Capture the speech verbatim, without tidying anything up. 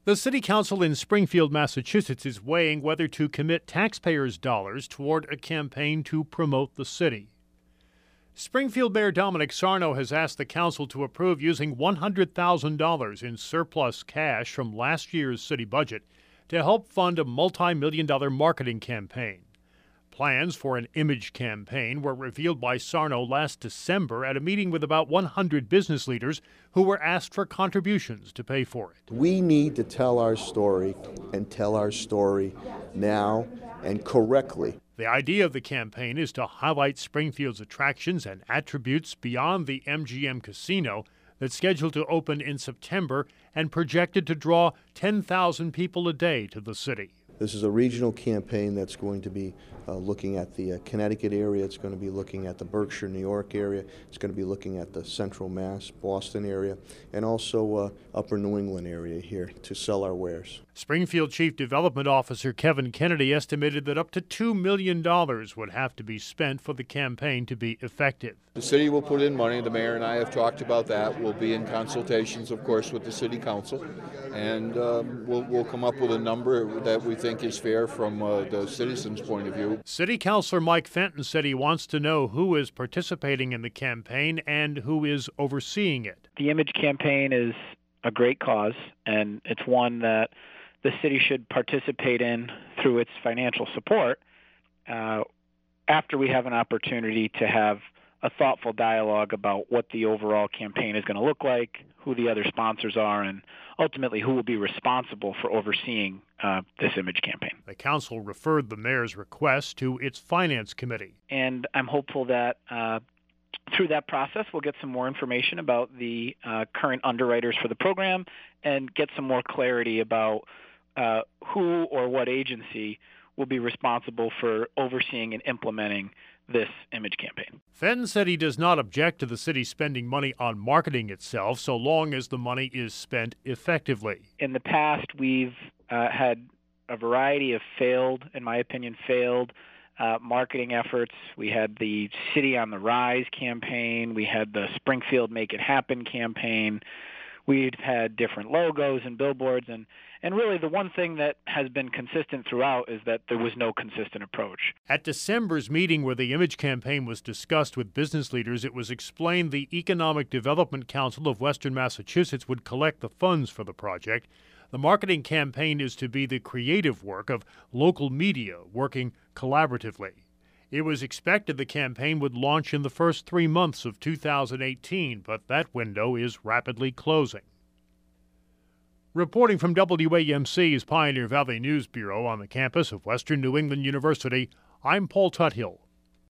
The City Council in Springfield, Massachusetts is weighing whether to commit taxpayers' dollars toward a campaign to promote the city. Springfield Mayor Dominic Sarno has asked the council to approve using one hundred thousand dollars in surplus cash from last year's city budget to help fund a multi-million dollar marketing campaign. Plans for an image campaign were revealed by Sarno last December at a meeting with about one hundred business leaders who were asked for contributions to pay for it. We need to tell our story and tell our story now and correctly. The idea of the campaign is to highlight Springfield's attractions and attributes beyond the M G M Casino that's scheduled to open in September and projected to draw ten thousand people a day to the city. This is a regional campaign that's going to be uh, looking at the uh, Connecticut area. It's going to be looking at the Berkshire, New York area. It's going to be looking at the Central Mass, Boston area, and also uh, Upper New England area here to sell our wares. Springfield Chief Development Officer Kevin Kennedy estimated that up to two million dollars would have to be spent for the campaign to be effective. The city will put in money. The mayor and I have talked about that. We'll be in consultations, of course, with the city council, and um, we'll, we'll come up with a number that we think is fair from uh, the citizens' point of view. City Councilor Mike Fenton said he wants to know who is participating in the campaign and who is overseeing it. The image campaign is a great cause, and it's one that the city should participate in through its financial support uh, after we have an opportunity to have a thoughtful dialogue about what the overall campaign is going to look like, who the other sponsors are, and ultimately who will be responsible for overseeing uh, this image campaign. The council referred the mayor's request to its finance committee. And I'm hopeful that uh, through that process we'll get some more information about the uh, current underwriters for the program and get some more clarity about uh, who or what agency will be responsible for overseeing and implementing this image campaign. Fenton said he does not object to the city spending money on marketing itself so long as the money is spent effectively. In the past, we've uh, had a variety of failed, in my opinion, failed uh, marketing efforts. We had the City on the Rise campaign. We had the Springfield Make It Happen campaign. We've had different logos and billboards, and, and really the one thing that has been consistent throughout is that there was no consistent approach. At December's meeting where the image campaign was discussed with business leaders, it was explained the Economic Development Council of Western Massachusetts would collect the funds for the project. The marketing campaign is to be the creative work of local media working collaboratively. It was expected the campaign would launch in the first three months of two thousand eighteen, but that window is rapidly closing. Reporting from W A M C's Pioneer Valley News Bureau on the campus of Western New England University, I'm Paul Tuthill.